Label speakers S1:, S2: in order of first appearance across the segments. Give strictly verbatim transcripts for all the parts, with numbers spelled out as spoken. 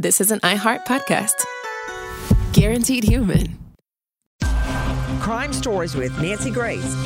S1: this is an iHeart podcast. Guaranteed human.
S2: Crime Stories with Nancy Grace.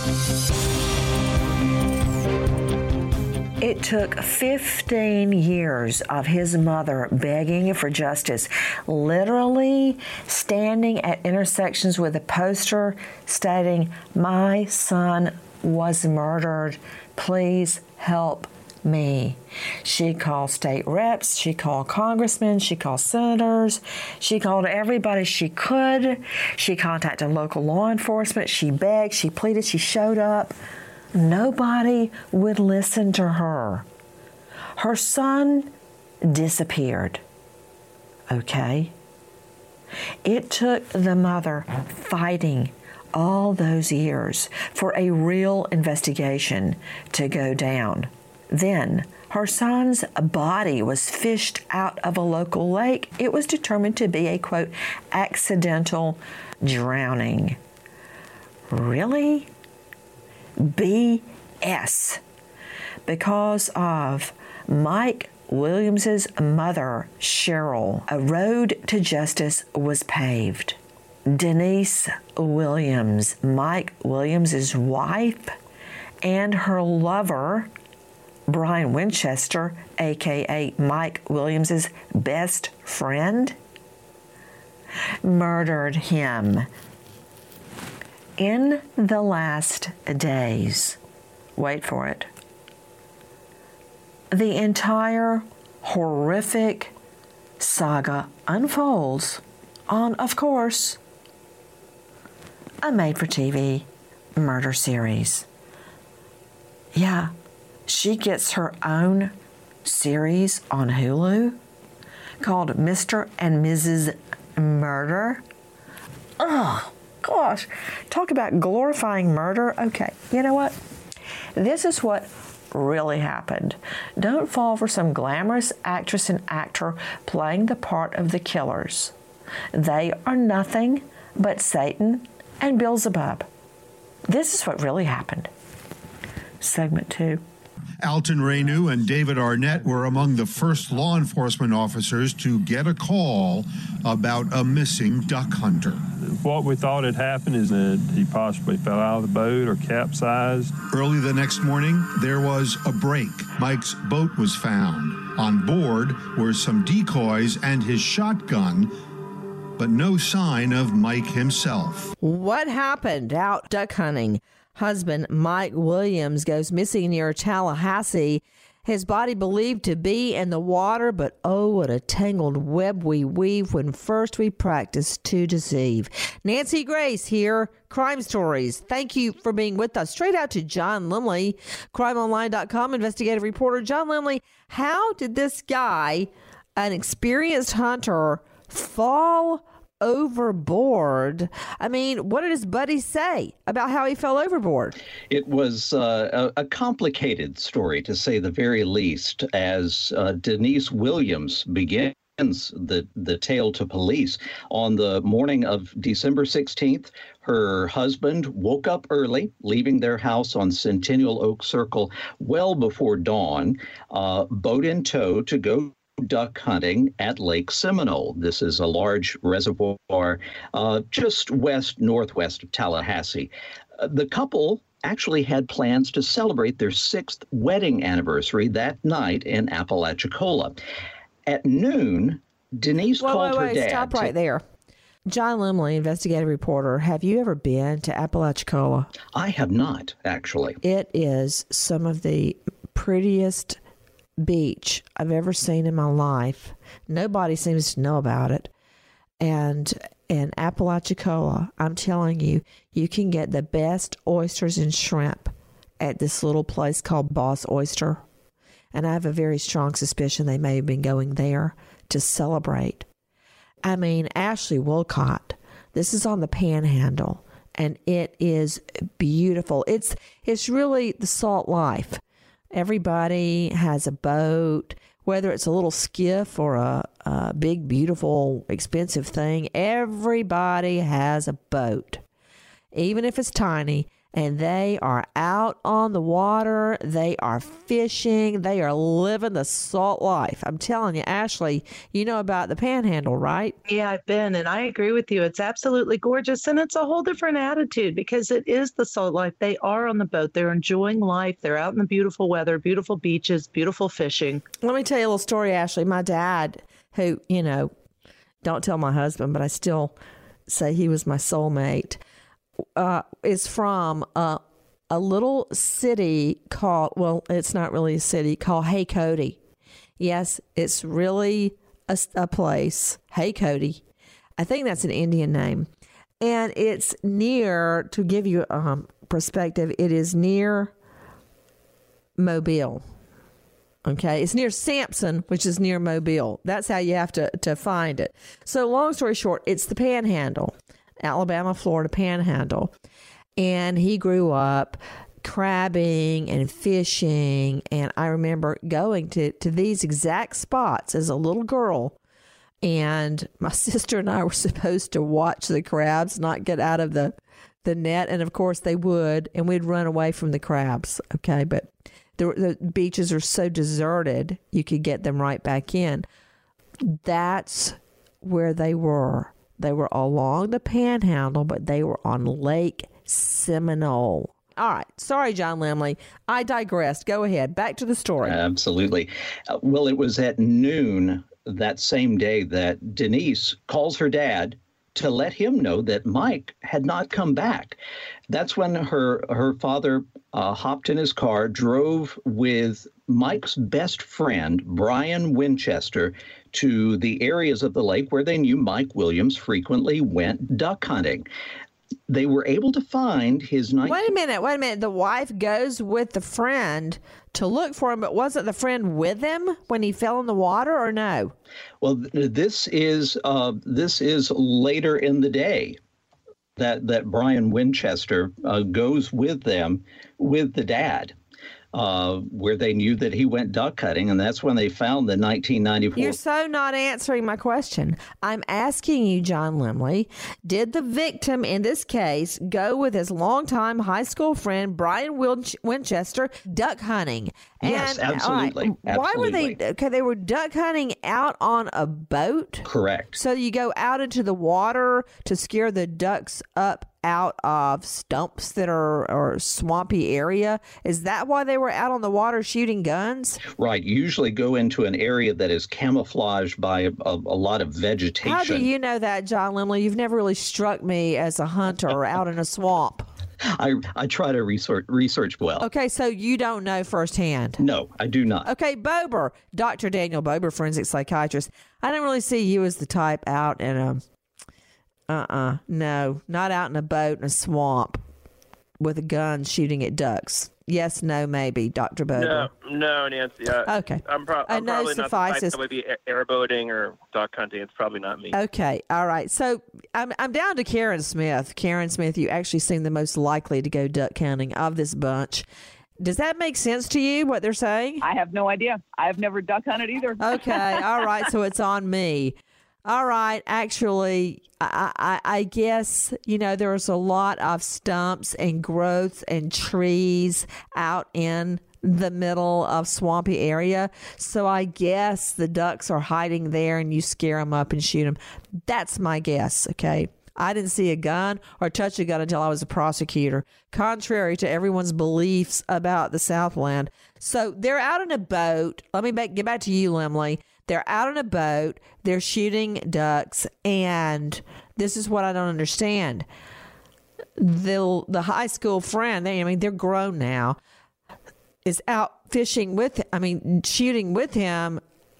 S2: It took fifteen years of his mother begging for justice, literally standing at intersections with a poster stating, "My son was murdered. Please help me." She called state reps, she called congressmen, she called senators, she called everybody she could. She contacted local law enforcement, she begged, she pleaded, she showed up. Nobody would listen to her. Her son disappeared. Okay? It took the mother fighting all those years for a real investigation to go down. Then, her son's body was fished out of a local lake. It was determined to be a, quote, accidental drowning. Really? B S. Because of Mike Williams's mother, Cheryl, a road to justice was paved. Denise Williams, Mike Williams's wife, and her lover, Brian Winchester, a k a. Mike Williams's best friend, murdered him. In the last days, wait for it, the entire horrific saga unfolds on, of course, a made-for-T V murder series. Yeah, she gets her own series on Hulu called Mister and Missus Murder. Oh, gosh. Talk about glorifying murder. Okay, you know what? This is what really happened. Don't fall for some glamorous actress and actor playing the part of the killers. They are nothing but Satan and Beelzebub. This is what really happened. Segment two.
S3: Alton Reynu and David Arnett were among the first law enforcement officers to get a call about a missing duck hunter.
S4: What we thought had happened is that he possibly fell out of the boat or capsized.
S3: Early the next morning, there was a break. Mike's boat was found. On board were some decoys and his shotgun, but no sign of Mike himself.
S2: What happened out duck hunting? Husband Mike Williams goes missing near Tallahassee. His body believed to be in the water, but oh, what a tangled web we weave when first we practice to deceive. Nancy Grace here, Crime Stories. Thank you for being with us. Straight out to John Limley, crime online dot com investigative reporter. John Limley, how did this guy, an experienced hunter, fall overboard? I mean, what did his buddies say about how he fell overboard?
S5: It was uh, a, a complicated story, to say the very least, as uh, Denise Williams begins the, the tale to police. On the morning of December sixteenth, her husband woke up early, leaving their house on Centennial Oak Circle well before dawn, uh, boat in tow to go duck hunting at Lake Seminole. This is a large reservoir uh, just west northwest of Tallahassee. Uh, the couple actually had plans to celebrate their sixth wedding anniversary that night in Apalachicola. At noon, Denise
S2: wait,
S5: called
S2: wait,
S5: her
S2: wait,
S5: dad.
S2: Stop
S5: to-
S2: right there. John Limley, investigative reporter. Have you ever been to Apalachicola?
S5: I have not, actually.
S2: It is some of the prettiest beach I've ever seen in my life. Nobody seems to know about it. And in Apalachicola, I'm telling you, you can get the best oysters and shrimp at this little place called Boss Oyster. And I have a very strong suspicion they may have been going there to celebrate. I mean, Ashley Wolcott, this is on the Panhandle, and it is beautiful. It's it's really the salt life. Everybody has a boat, whether it's a little skiff or a, a big, beautiful, expensive thing. Everybody has a boat, even if it's tiny,
S6: and they are out on the water. They are fishing. They are living the salt life. I'm telling you, Ashley, you know about the Panhandle, right?
S7: Yeah, I've been, and I agree with you. It's absolutely gorgeous, and it's a whole different attitude because it is the salt life. They are on the boat. They're enjoying life. They're out in the beautiful weather, beautiful beaches, beautiful fishing.
S6: Let me tell you a little story, Ashley. My dad, who, you know, don't tell my husband, but I still say he was my soulmate, uh, is from uh, a little city called, well, it's not really a city, called Hey Cody. Yes, it's really a, a place, Hey Cody. I think that's an Indian name. And it's near, to give you um, perspective, it is near Mobile. Okay, it's near Sampson, which is near Mobile. That's how you have to, to find it. So long story short, it's the Panhandle, Alabama, Florida Panhandle. And he grew up crabbing and fishing. And I remember going to, to these exact spots as a little girl. And my sister and I were supposed to watch the crabs not get out of the, the net. And of course they would. And we'd run away from the crabs. Okay, but the, the beaches are so deserted, you could get them right back in. That's where they were. They were along the Panhandle, but they were on Lake Seminole. All right. Sorry, John Lemley. I digressed. Go ahead. Back to the story.
S5: Absolutely. Uh, well, it was at noon that same day that Denise calls her dad to let him know that Mike had not come back. That's when her her father uh, hopped in his car, drove with Mike's best friend, Brian Winchester, to the areas of the lake where they knew Mike Williams frequently went duck hunting. They were able to find his nineteen-
S6: Wait a minute, wait a minute. The wife goes with the friend to look for him, but wasn't the friend with him when he fell in the water, or no?
S5: Well, this is uh, this is later in the day that that Brian Winchester uh, goes with them with the dad, uh, where they knew that he went duck hunting, and that's when they found the nineteen ninety-four.
S6: You're so not answering my question. I'm asking you, John Lemley, did the victim in this case go with his longtime high school friend, Brian Winch- Winchester, duck hunting?
S5: Yes,
S6: and,
S5: absolutely.
S6: Right, why
S5: absolutely.
S6: were they, okay, they were duck hunting out on a boat?
S5: Correct.
S6: So you go out into the water to scare the ducks up out of stumps that are or swampy area. Is that why they were out on the water shooting guns?
S5: Right. Usually go into an area that is camouflaged by a, a, a lot of vegetation.
S6: How do you know that, John Lemley? You've never really struck me as a hunter out in a swamp.
S5: I, I try to research, research well.
S6: Okay, so you don't know firsthand.
S5: No, I do not.
S6: Okay, Bober, Doctor Daniel Bober, forensic psychiatrist. I don't really see you as the type out in a, uh-uh, no, not out in a boat in a swamp with a gun shooting at ducks. Yes, no, maybe, Doctor Bober.
S8: No, no, Nancy. Uh,
S6: okay.
S8: I'm, pro- I'm
S6: no
S8: probably
S6: suffices.
S8: not the type that would be airboating or duck hunting. It's probably not me.
S6: Okay, all right. So I'm I'm down to Karen Smith. Karen Smith, you actually seem the most likely to go duck hunting of this bunch. Does that make sense to you, what they're saying?
S9: I have no idea. I've never duck hunted either.
S6: Okay, all right. So it's on me. All right. Actually, I, I, I guess, you know, there's a lot of stumps and growth and trees out in the middle of swampy area. So I guess the ducks are hiding there and you scare them up and shoot them. That's my guess. Okay. I didn't see a gun or touch a gun until I was a prosecutor, contrary to everyone's beliefs about the Southland. So they're out in a boat. Let me back, get back to you, Lemley. They're out on a boat, they're shooting ducks, and this is what I don't understand. The the high school friend, they, I mean, they're grown now, is out fishing with, I mean, shooting with him.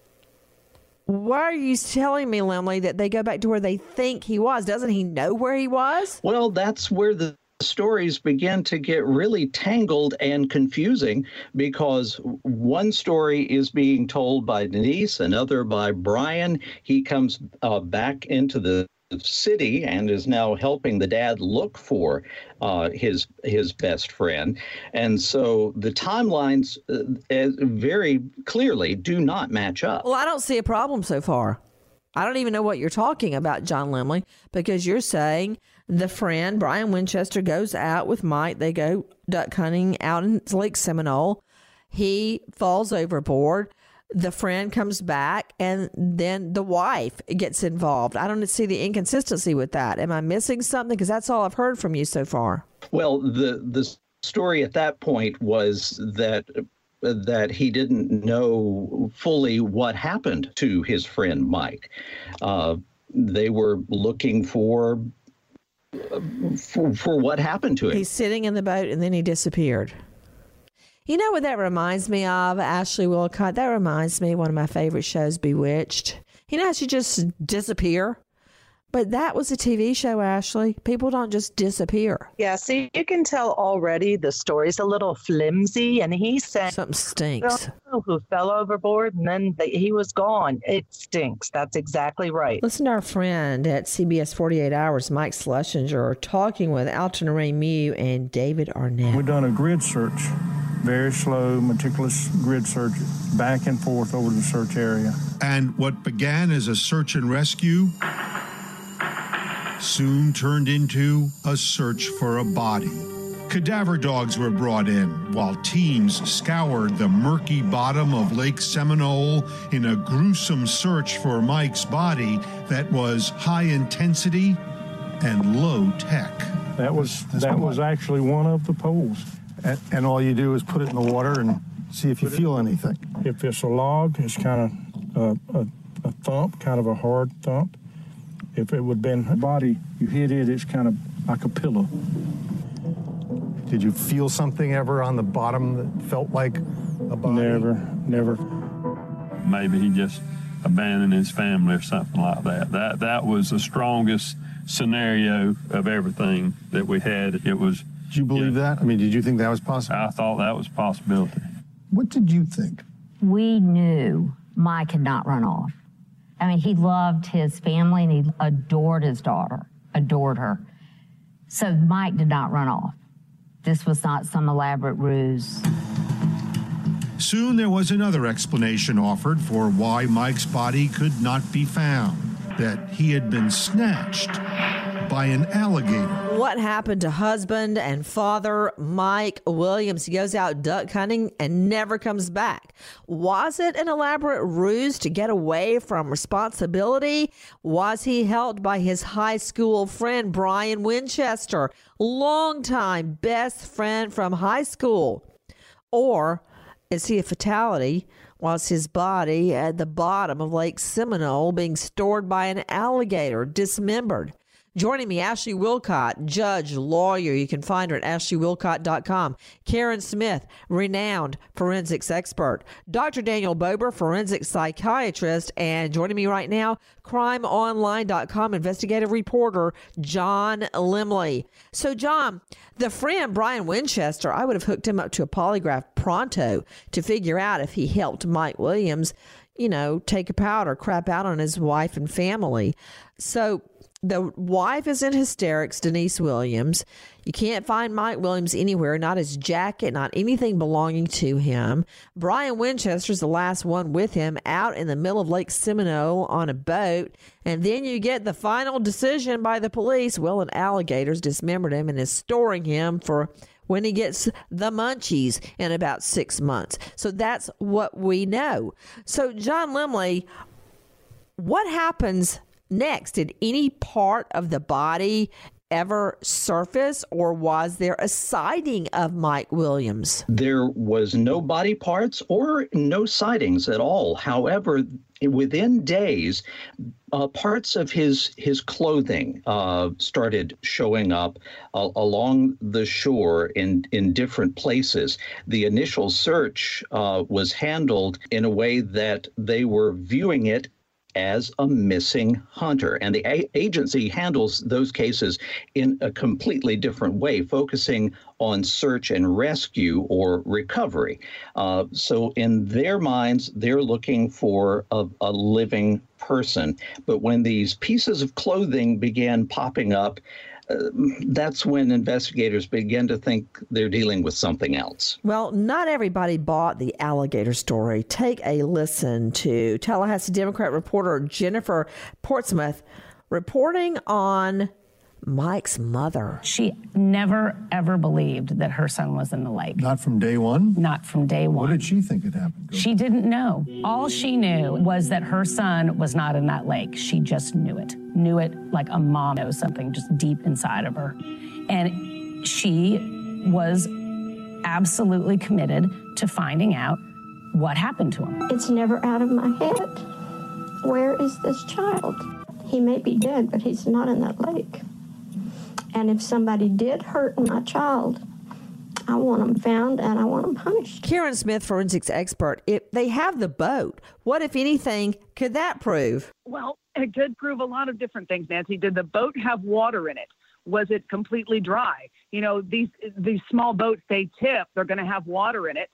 S6: Why are you telling me, Lemley, that they go back to where they think he was? Doesn't he know where he was?
S5: Well, that's where the stories begin to get really tangled and confusing, because one story is being told by Denise, another by Brian. He comes uh, back into the city and is now helping the dad look for uh, his his best friend. And so the timelines uh, very clearly do not match up.
S6: Well, I don't see a problem so far. I don't even know what you're talking about, John Lemley, because you're saying the friend, Brian Winchester, goes out with Mike. They go duck hunting out in Lake Seminole. He falls overboard. The friend comes back, and then the wife gets involved. I don't see the inconsistency with that. Am I missing something? Because that's all I've heard from you so far.
S5: Well, the the story at that point was that that he didn't know fully what happened to his friend Mike. Uh, they were looking for, for for what happened to him.
S6: He's sitting in the boat, and then he disappeared. You know what that reminds me of, Ashley Wilcott? That reminds me of one of my favorite shows, Bewitched. You know how she just disappear? But that was a T V show, Ashley. People don't just disappear.
S7: Yeah, see, you can tell already the story's a little flimsy, and he said
S6: something stinks.
S7: Who fell overboard, and then the, he was gone. It stinks. That's exactly right.
S6: Listen to our friend at C B S forty-eight hours, Mike Schlesinger, talking with Alton Ray Mew and David Arnett.
S10: We've done a grid search, very slow, meticulous grid search, back and forth over the search area.
S3: And what began as a search and rescue soon turned into a search for a body. Cadaver dogs were brought in while teams scoured the murky bottom of Lake Seminole in a gruesome search for Mike's body that was high intensity and low tech.
S10: That was that was actually one of the poles.
S11: And, and all you do is put it in the water and see if you feel anything.
S10: If it's a log, it's kind of a, a, a thump, kind of a hard thump. If it would have been a body, you hit it, it's kind of like a pillow.
S11: Did you feel something ever on the bottom that felt like a body?
S10: Never, never.
S4: Maybe he just abandoned his family or something like that. That that was the strongest scenario of everything that we had. It was.
S11: Did you believe yeah, that? I mean, did you think that was possible?
S4: I thought that was a possibility.
S11: What did you think?
S12: We knew Mike had not run off. I mean, he loved his family and he adored his daughter, adored her. So Mike did not run off. This was not some elaborate ruse.
S3: Soon there was another explanation offered for why Mike's body could not be found, that he had been snatched by an alligator.
S6: What happened to husband and father Mike Williams? He goes out duck hunting and never comes back. Was it an elaborate ruse to get away from responsibility? Was he helped by his high school friend Brian Winchester, longtime best friend from high school? Or is he a fatality? Was his body at the bottom of Lake Seminole being stored by an alligator, dismembered? Joining me, Ashley Wilcott, judge, lawyer. You can find her at ashley wilcott dot com. Karen Smith, renowned forensics expert. Doctor Daniel Bober, forensic psychiatrist. And joining me right now, crime online dot com investigative reporter John Lemley. So, John, the friend Brian Winchester, I would have hooked him up to a polygraph pronto to figure out if he helped Mike Williams, you know, take a powder, crap out on his wife and family. So, the wife is in hysterics, Denise Williams. You can't find Mike Williams anywhere, not his jacket, not anything belonging to him. Brian Winchester's the last one with him out in the middle of Lake Seminole on a boat. And then you get the final decision by the police. Well, an alligator's dismembered him and is storing him for when he gets the munchies in about six months. So that's what we know. So, John Lemley, what happens next? Did any part of the body ever surface, or was there a sighting of Mike Williams?
S5: There was no body parts or no sightings at all. However, within days, uh, parts of his his clothing uh, started showing up uh, along the shore in, in different places. The initial search uh, was handled in a way that they were viewing it as a missing hunter. And the a- agency handles those cases in a completely different way, focusing on search and rescue or recovery. Uh, so in their minds, they're looking for a, a living person. But when these pieces of clothing began popping up, uh, that's when investigators begin to think they're dealing with something else.
S6: Well, not everybody bought the alligator story. Take a listen to Tallahassee Democrat reporter Jennifer Portsmouth reporting on Mike's mother.
S13: She never, ever believed that her son was in the lake.
S3: Not from day one?
S13: Not from day one.
S3: What did she think had happened? Go
S13: she didn't know. All she knew was that her son was not in that lake. She just knew it. Knew it like a mom knows something just deep inside of her. And she was absolutely committed to finding out what happened to him.
S14: It's never out of my head. Where is this child? He may be dead, but he's not in that lake. And if somebody did hurt my child, I want them found and I want them punished.
S6: Karen Smith, forensics expert, if they have the boat, what, if anything, could that prove?
S9: Well, it could prove a lot of different things, Nancy. Did the boat have water in it? Was it completely dry? You know, these these small boats, they tip, they're going to have water in it.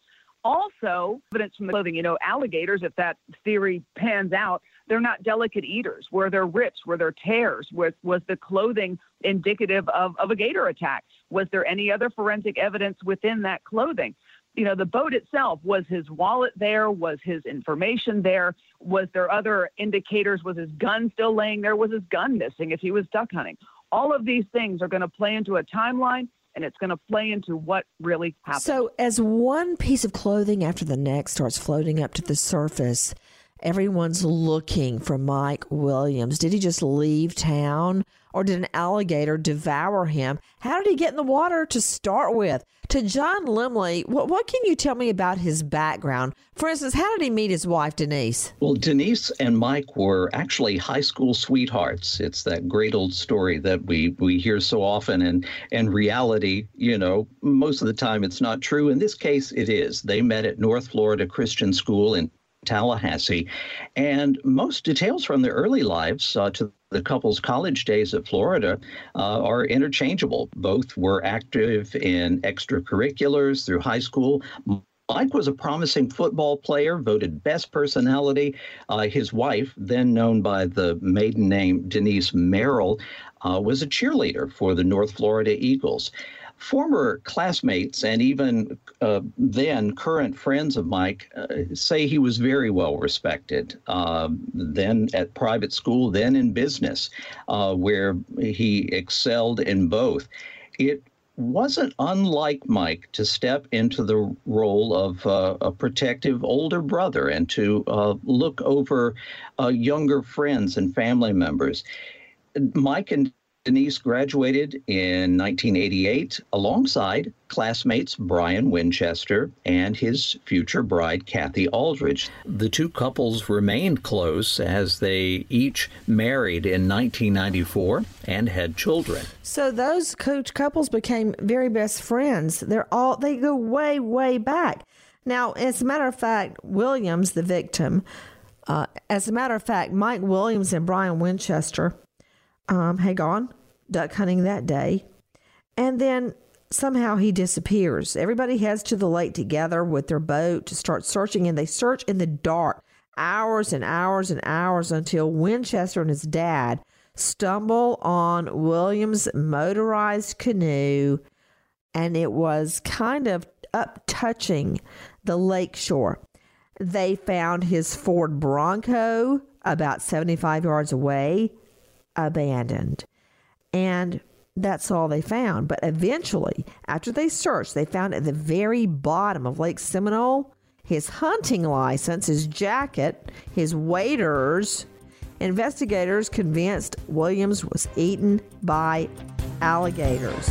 S9: Also, evidence from the clothing, you know, alligators, if that theory pans out, they're not delicate eaters. Were there rips? Were there tears? Was, was the clothing indicative of, of a gator attack? Was there any other forensic evidence within that clothing? You know, the boat itself, was his wallet there? Was his information there? Was there other indicators? Was his gun still laying there? Was his gun missing if he was duck hunting? All of these things are going to play into a timeline, and it's going to play into what really happened.
S6: So as one piece of clothing after the next starts floating up to the surface, everyone's looking for Mike Williams. Did he just leave town, or did an alligator devour him? How did he get in the water to start with? To John Limley, what, what can you tell me about his background? For instance, how did he meet his wife, Denise?
S5: Well, Denise and Mike were actually high school sweethearts. It's that great old story that we, we hear so often. And, and reality, you know, most of the time it's not true. In this case, it is. They met at North Florida Christian School in Tallahassee, and most details from their early lives uh, to the couple's college days at Florida uh, are interchangeable. Both were active in extracurriculars through high school. Mike was a promising football player, voted best personality. Uh, his wife, then known by the maiden name Denise Merrill, uh, was a cheerleader for the North Florida Eagles. Former classmates and even uh, then current friends of Mike uh, say he was very well respected, uh, then at private school, then in business, uh, where he excelled in both. It wasn't unlike Mike to step into the role of uh, a protective older brother and to uh, look over uh, younger friends and family members. Mike and Denise graduated in nineteen eighty-eight alongside classmates Brian Winchester and his future bride, Kathy Aldridge. The two couples remained close as they each married in nineteen ninety-four and had children.
S6: So those coach couples became very best friends. They're all they go way, way back. Now, as a matter of fact, Williams, the victim, uh, as a matter of fact, Mike Williams and Brian Winchester um, had gone duck hunting that day, and then somehow he disappears. Everybody heads to the lake together with their boat to start searching, and they search in the dark hours and hours and hours until Winchester and his dad stumble on Williams' motorized canoe, and it was kind of up touching the lake shore. They found his Ford Bronco about seventy-five yards away, abandoned. And that's all they found. But eventually, after they searched, they found at the very bottom of Lake Seminole his hunting license, his jacket, his waders. Investigators convinced Williams was eaten by alligators.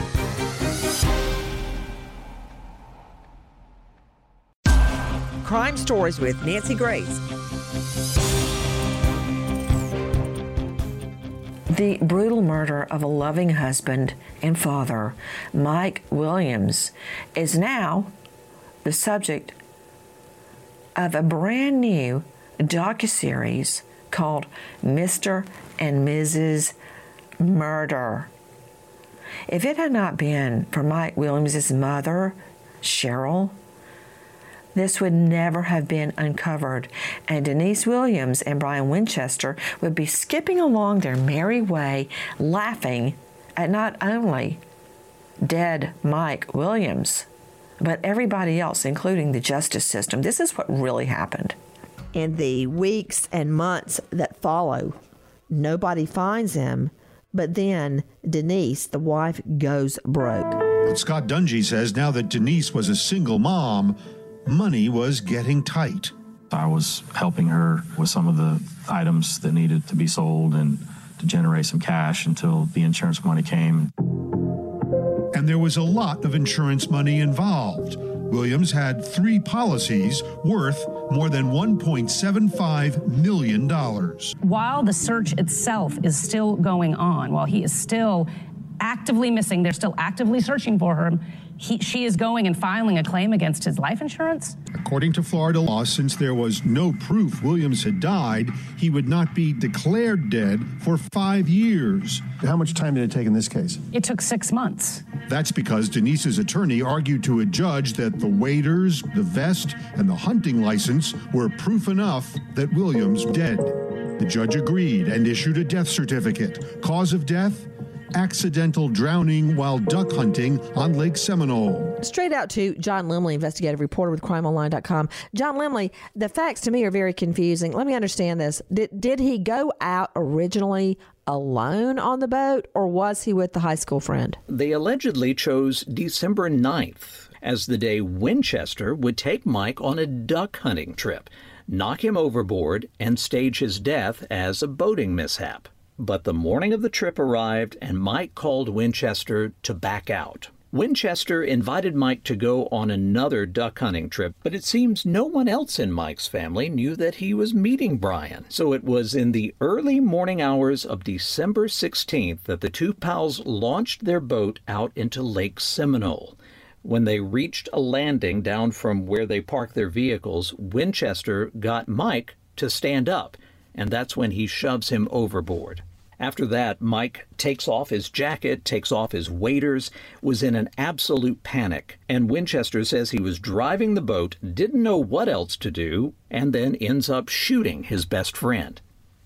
S6: Crime Stories with Nancy Grace.
S2: The brutal murder of a loving husband and father, Mike Williams, is now the subject of a brand new docuseries called Mister and Missus Murder. If it had not been for Mike Williams' mother, Cheryl, this would never have been uncovered, and Denise Williams and Brian Winchester would be skipping along their merry way, laughing at not only dead Mike Williams, but everybody else, including the justice system. This is what really happened.
S6: In the weeks and months that follow, nobody finds him, but then Denise, the wife, goes broke.
S3: But Scott Dungy says now that Denise was a single mom, money was getting tight.
S15: I was helping her with some of the items that needed to be sold and to generate some cash until the insurance money came.
S3: And there was a lot of insurance money involved. Williams had three policies worth more than one point seven five million dollars.
S13: While the search itself is still going on, while he is still actively missing, they're still actively searching for him, he, she is going and filing a claim against his life insurance?
S3: According to Florida law, since there was no proof Williams had died, he would not be declared dead for five years.
S11: How much time did it take in this case?
S13: It took six months.
S3: That's because Denise's attorney argued to a judge that the waders, the vest, and the hunting license were proof enough that Williams was dead. The judge agreed and issued a death certificate. Cause of death? Accidental drowning while duck hunting on Lake Seminole.
S6: Straight out to John Limley, investigative reporter with crime online dot com. John Limley, the facts to me are very confusing. Let me understand this. Did, did he go out originally alone on the boat, or was he with the high school friend?
S5: They allegedly chose December ninth as the day Winchester would take Mike on a duck hunting trip, knock him overboard, and stage his death as a boating mishap. But the morning of the trip arrived, and Mike called Winchester to back out. Winchester invited Mike to go on another duck hunting trip, but it seems no one else in Mike's family knew that he was meeting Brian. So it was in the early morning hours of December sixteenth that the two pals launched their boat out into Lake Seminole. When they reached a landing down from where they parked their vehicles, Winchester got Mike to stand up, and that's when he shoves him overboard. After that, Mike takes off his jacket, takes off his waders, was in an absolute panic, and Winchester says he was driving the boat, didn't know what else to do, and then ends up shooting his best friend.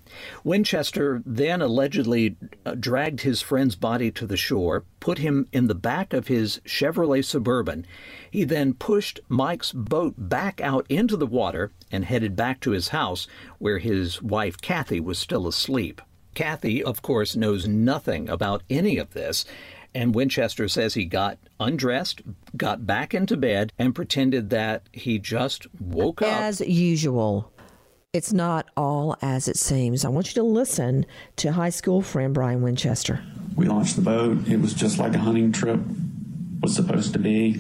S5: Winchester then allegedly dragged his friend's body to the shore, put him in the back of his Chevrolet Suburban. He then pushed Mike's boat back out into the water and headed back to his house, where his wife Kathy was still asleep. Kathy, of course, knows nothing about any of this, and Winchester says he got undressed, got back into bed, and pretended that he just woke up.
S6: As usual, it's not all as it seems. I want you to listen to high school friend Brian Winchester.
S16: We launched the boat. It was just like a hunting trip was supposed to be.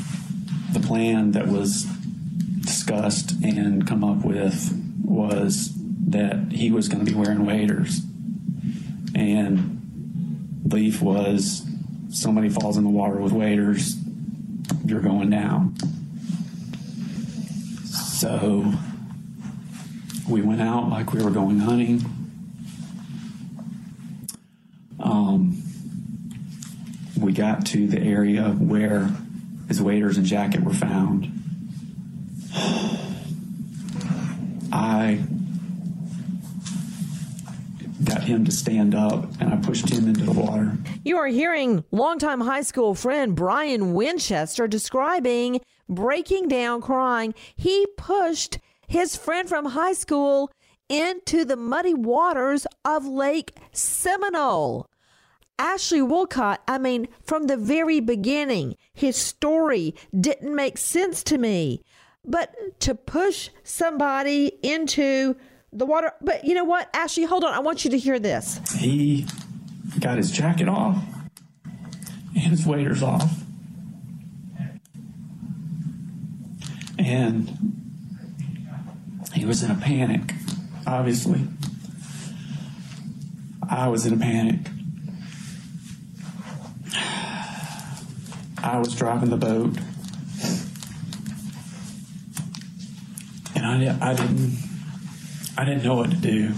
S16: The plan that was discussed and come up with was that he was going to be wearing waders. And belief was, somebody falls in the water with waders, you're going down. So we went out like we were going hunting. Um, we got to the area where his waders and jacket were found. I got him to stand up, and I pushed him into the water.
S6: You are hearing longtime high school friend Brian Winchester describing breaking down, crying. He pushed his friend from high school into the muddy waters of Lake Seminole. Ashley Wolcott, I mean, from the very beginning, his story didn't make sense to me. But to push somebody into the water, but you know what, Ashley, hold on, I want you to hear this.
S16: He got his jacket off and his waders off. And he was in a panic, obviously. I was in a panic. I was driving the boat. And I, I didn't I didn't know what to do.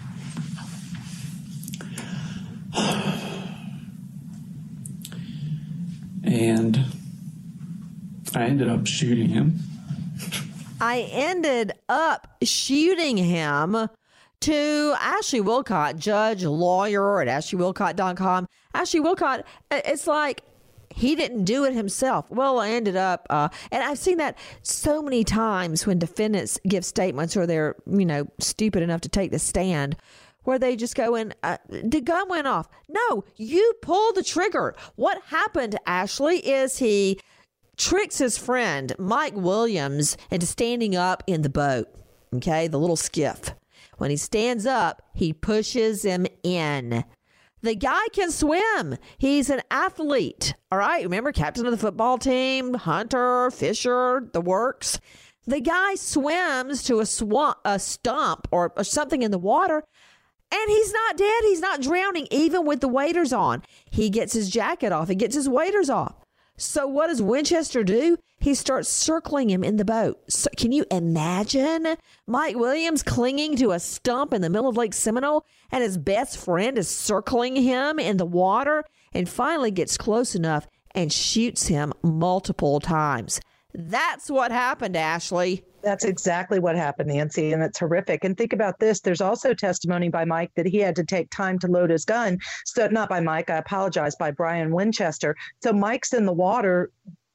S16: And I ended up shooting him.
S6: I ended up shooting him to Ashley Wilcott, judge, lawyer at ashley wilcott dot com. Ashley Wilcott, it's like he didn't do it himself. Well, I ended up, uh, and I've seen that so many times when defendants give statements or they're, you know, stupid enough to take the stand, where they just go in, uh, the gun went off. No, you pulled the trigger. What happened, Ashley, is he tricks his friend, Mike Williams, into standing up in the boat, okay, the little skiff. When he stands up, he pushes him in. The guy can swim. He's an athlete, all right? Remember, captain of the football team, hunter, fisher, the works. The guy swims to a, swamp, a stump or, or something in the water, and he's not dead. He's not drowning, even with the waders on. He gets his jacket off. He gets his waders off. So what does Winchester do? He starts circling him in the boat. So can you imagine Mike Williams clinging to a stump in the middle of Lake Seminole, and his best friend is circling him in the water and finally gets close enough and shoots him multiple times? That's what happened, Ashley.
S7: That's exactly what happened, Nancy, and it's horrific. And think about this. There's also testimony by Mike that he had to take time to load his gun. So not by Mike, I apologize, by Brian Winchester. So Mike's in the water,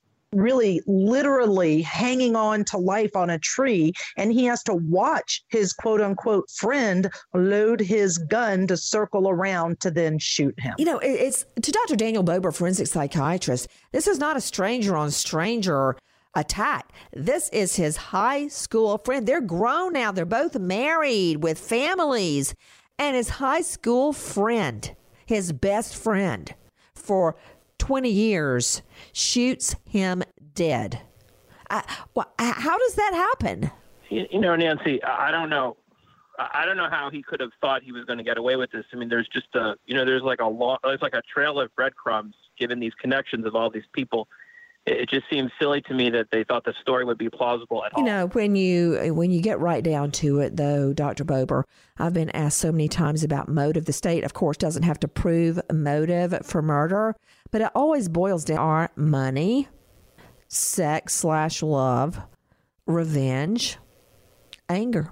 S7: really literally hanging on to life on a tree, and he has to watch his quote unquote friend load his gun to circle around to then shoot him.
S6: You know, it's to Doctor Daniel Bober, forensic psychiatrist, this is not a stranger on stranger attack. This is his high school friend. They're grown now. They're both married with families. And his high school friend, his best friend for twenty years, shoots him dead. Uh, well, how does that happen?
S8: You, you know, Nancy, I don't know. I don't know how he could have thought he was going to get away with this. I mean, there's just a, you know, there's like a long, there's like a trail of breadcrumbs given these connections of all these people. It just seems silly to me that they thought the story would be plausible at all.
S6: You know, when you when you get right down to it, though, Doctor Bober, I've been asked so many times about motive. The state, of course, doesn't have to prove motive for murder, but it always boils down to money, sex slash love, revenge, anger.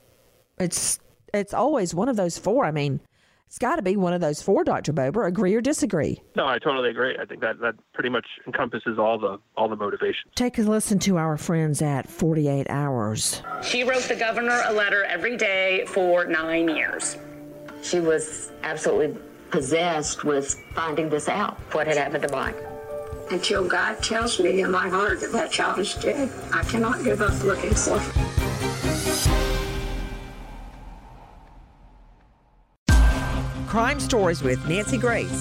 S6: It's it's always one of those four. I mean, it's got to be one of those four, Doctor Bober. Agree or disagree?
S8: No, I totally agree. I think that, that pretty much encompasses all the all the motivations.
S6: Take a listen to our friends at forty-eight hours.
S17: She wrote the governor a letter every day for nine years.
S18: She was absolutely possessed with finding this out, what had happened to Mike.
S19: Until God tells me in my heart that that child is dead, I cannot give up looking for him.
S6: Crime Stories with Nancy Grace.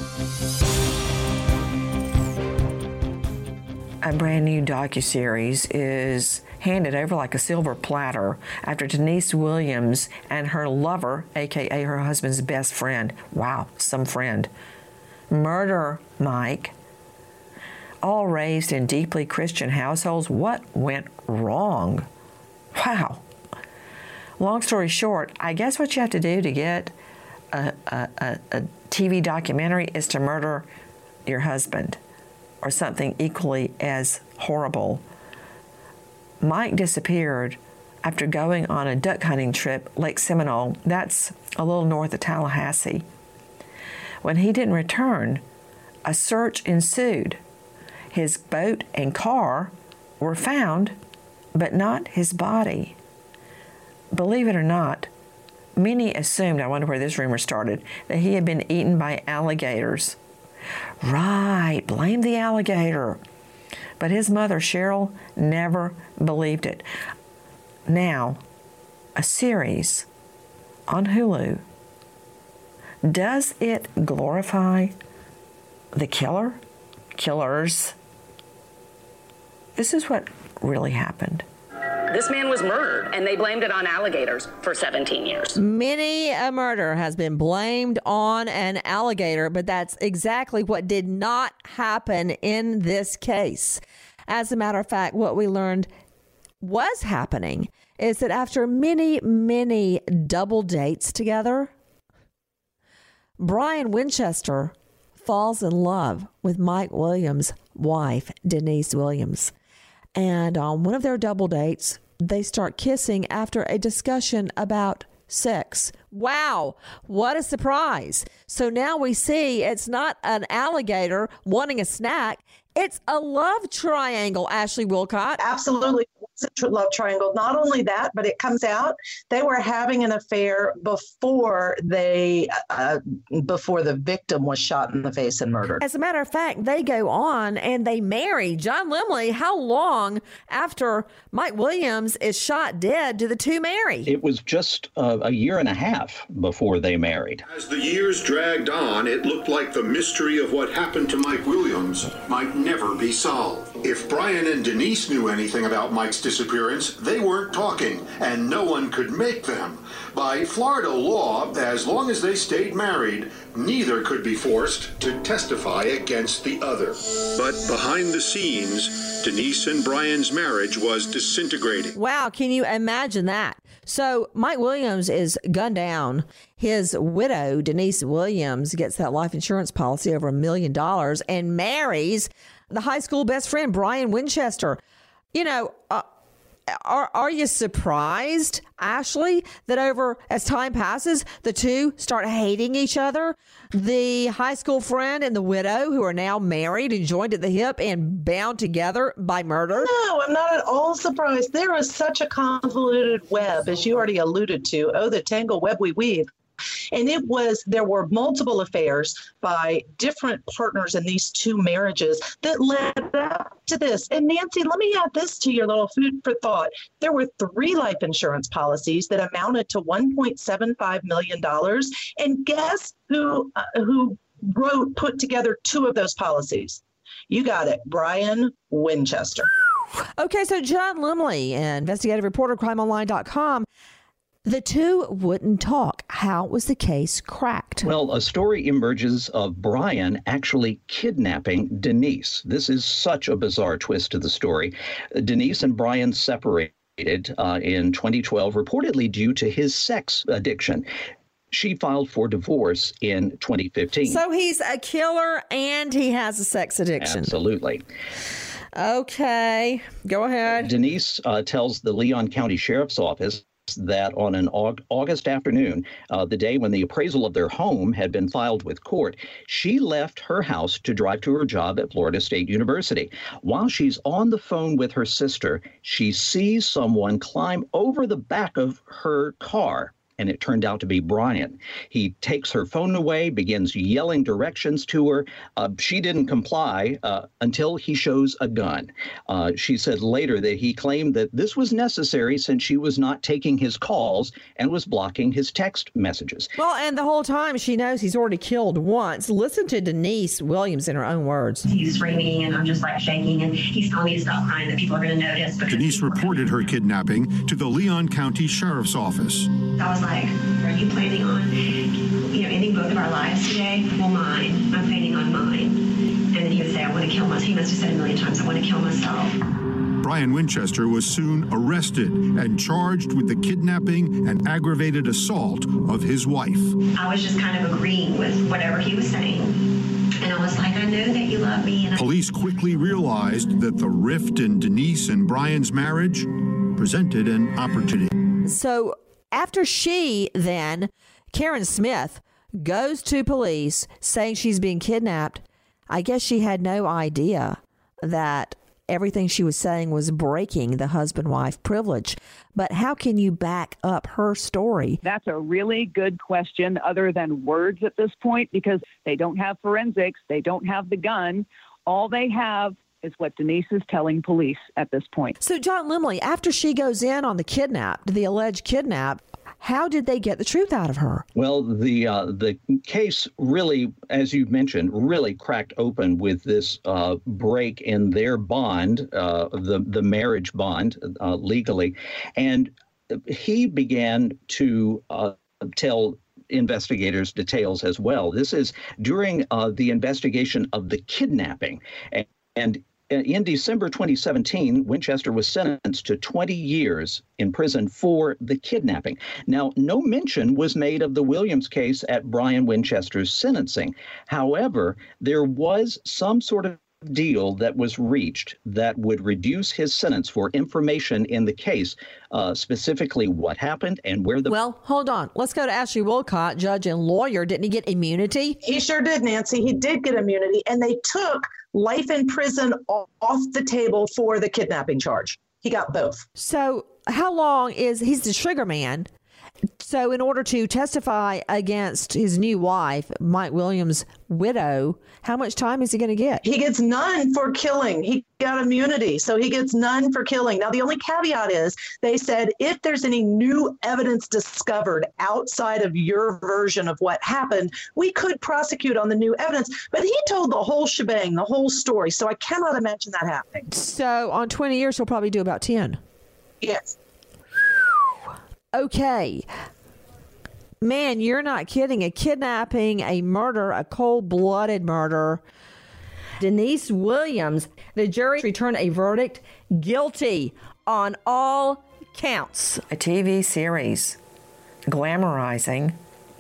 S2: A brand new docuseries is handed over like a silver platter after Denise Williams and her lover, a k a her husband's best friend, wow, some friend, murder Mike, all raised in deeply Christian households. What went wrong? Wow. Long story short, I guess what you have to do to get A, a, a T V documentary is to murder your husband or something equally as horrible. Mike disappeared after going on a duck hunting trip, Lake Seminole. That's a little north of Tallahassee. When he didn't return, a search ensued. His boat and car were found, but not his body. Believe it or not, many assumed, I wonder where this rumor started, that he had been eaten by alligators. Right, blame the alligator. But his mother, Cheryl, never believed it. Now, a series on Hulu. Does it glorify the killer? Killers? This is what really happened.
S17: This man was murdered, and they blamed it on alligators for seventeen years.
S6: Many a murder has been blamed on an alligator, but that's exactly what did not happen in this case. As a matter of fact, what we learned was happening is that after many, many double dates together, Brian Winchester falls in love with Mike Williams' wife, Denise Williams. And on one of their double dates, they start kissing after a discussion about sex. Wow, what a surprise. So now we see it's not an alligator wanting a snack. It's a love triangle, Ashley Wilcott.
S7: Absolutely. It's a love triangle. Not only that, but it comes out they were having an affair before they uh, before the victim was shot in the face and murdered.
S6: As a matter of fact, they go on and they marry. John Limley, how long after Mike Williams is shot dead do the two marry?
S5: It was just uh, a year and a half before they married.
S3: As the years dragged on, it looked like the mystery of what happened to Mike Williams might never be solved. If Brian and Denise knew anything about Mike's disappearance, they weren't talking, and no one could make them. By Florida law, as long as they stayed married, neither could be forced to testify against the other. But behind the scenes, Denise and Brian's marriage was disintegrating.
S6: Wow, can you imagine that? So Mike Williams is gunned down. His widow, Denise Williams, gets that life insurance policy over a million dollars and marries the high school best friend, Brian Winchester. You know, uh, are are you surprised, Ashley, that over as time passes, the two start hating each other? The high school friend and the widow, who are now married and joined at the hip and bound together by murder?
S7: No, I'm not at all surprised. There is such a convoluted web, as you already alluded to. Oh, the tangle web we weave. And it was, there were multiple affairs by different partners in these two marriages that led up to this. And Nancy, let me add this to your little food for thought. There were three life insurance policies that amounted to one point seven five million dollars. And guess who, uh, who wrote, put together two of those policies? You got it, Brian Winchester.
S6: Okay, so John Limley, investigative reporter, crime online dot com. The two wouldn't talk. How was the case cracked?
S5: Well, a story emerges of Brian actually kidnapping Denise. This is such a bizarre twist to the story. Denise and Brian separated uh, in twenty twelve, reportedly due to his sex addiction. She filed for divorce in twenty fifteen.
S6: So he's a killer and he has a sex addiction.
S5: Absolutely.
S6: Okay, go ahead.
S5: Denise uh, tells the Leon County Sheriff's Office that on an August afternoon, uh, the day when the appraisal of their home had been filed with court, she left her house to drive to her job at Florida State University. While she's on the phone with her sister, she sees someone climb over the back of her car. And it turned out to be Brian. He takes her phone away, begins yelling directions to her. Uh, she didn't comply uh, until he shows a gun. Uh, she said later that he claimed that this was necessary since she was not taking his calls and was blocking his text messages.
S6: Well, and the whole time she knows he's already killed once. Listen to Denise Williams in her own words.
S20: He's screaming and I'm just like shaking and he's telling me to stop crying, that people are going to notice.
S3: Denise reported her kidnapping to the Leon County Sheriff's Office.
S20: I was like, are you planning on, you know, ending both of our lives today? Well, mine. I'm planning on mine. And then he would say, I want to kill myself. He must have said a million times, I want to kill myself.
S3: Brian Winchester was soon arrested and charged with the kidnapping and aggravated assault of his wife.
S20: I was just kind of agreeing with whatever he was saying. And I was like, I know that you love me. And
S3: Police quickly realized that the rift in Denise and Brian's marriage presented an opportunity.
S6: So after she then, Karen Smith, goes to police saying she's being kidnapped, I guess she had no idea that everything she was saying was breaking the husband-wife privilege. But how can you back up her story?
S9: That's a really good question, other than words at this point, because they don't have forensics. They don't have the gun. All they have is what Denise is telling police at this point.
S6: So, John Limley, after she goes in on the kidnapped, the alleged kidnap, how did they get the truth out of her?
S5: Well, the uh, the case really, as you mentioned, really cracked open with this uh, break in their bond, uh, the, the marriage bond uh, legally. And he began to uh, tell investigators details as well. This is during uh, the investigation of the kidnapping. And, and in December twenty seventeen, Winchester was sentenced to twenty years in prison for the kidnapping. Now, no mention was made of the Williams case at Brian Winchester's sentencing. However, there was some sort of deal that was reached that would reduce his sentence for information in the case, uh, specifically what happened and where the...
S6: Well, hold on. Let's go to Ashley Wolcott, judge and lawyer. Didn't he get immunity?
S7: He sure did, Nancy. He did get immunity, and they took life in prison off the table for the kidnapping charge. He got both.
S6: So how long is... He's the trigger man. So in order to testify against his new wife, Mike Williams' widow, how much time is he going to get?
S7: He gets none for killing. He got immunity, so he gets none for killing. Now, the only caveat is they said if there's any new evidence discovered outside of your version of what happened, we could prosecute on the new evidence. But he told the whole shebang, the whole story, so I cannot imagine that happening.
S6: So on twenty years, he'll probably do about ten.
S7: Yes.
S6: Okay. Man, you're not kidding. A kidnapping, a murder, a cold-blooded murder. Denise Williams, the jury returned a verdict guilty on all counts.
S2: A T V series glamorizing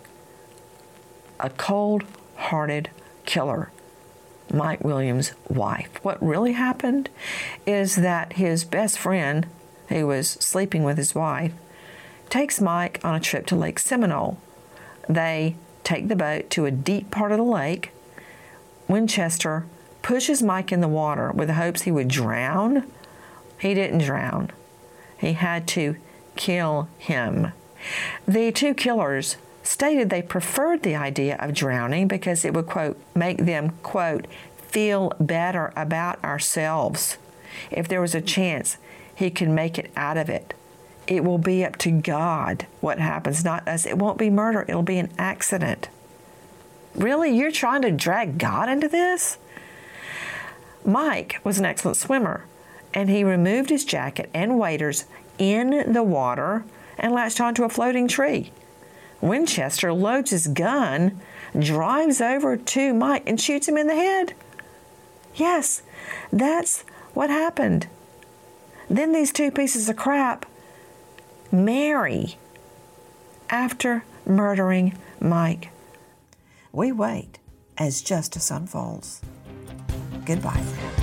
S2: a cold-hearted killer, Mike Williams' wife. What really happened is that his best friend, who was sleeping with his wife, takes Mike on a trip to Lake Seminole. They take the boat to a deep part of the lake. Winchester pushes Mike in the water with the hopes he would drown. He didn't drown. He had to kill him. The two killers stated they preferred the idea of drowning because it would, quote, make them, quote, feel better about ourselves. If there was a chance he could make it out of it. It will be up to God what happens, not us. It won't be murder. It'll be an accident. Really? You're trying to drag God into this? Mike was an excellent swimmer, and he removed his jacket and waders in the water and latched onto a floating tree. Winchester loads his gun, drives over to Mike, and shoots him in the head. Yes, that's what happened. Then these two pieces of crap marry after murdering Mike. We wait as justice unfolds. Goodbye, friend.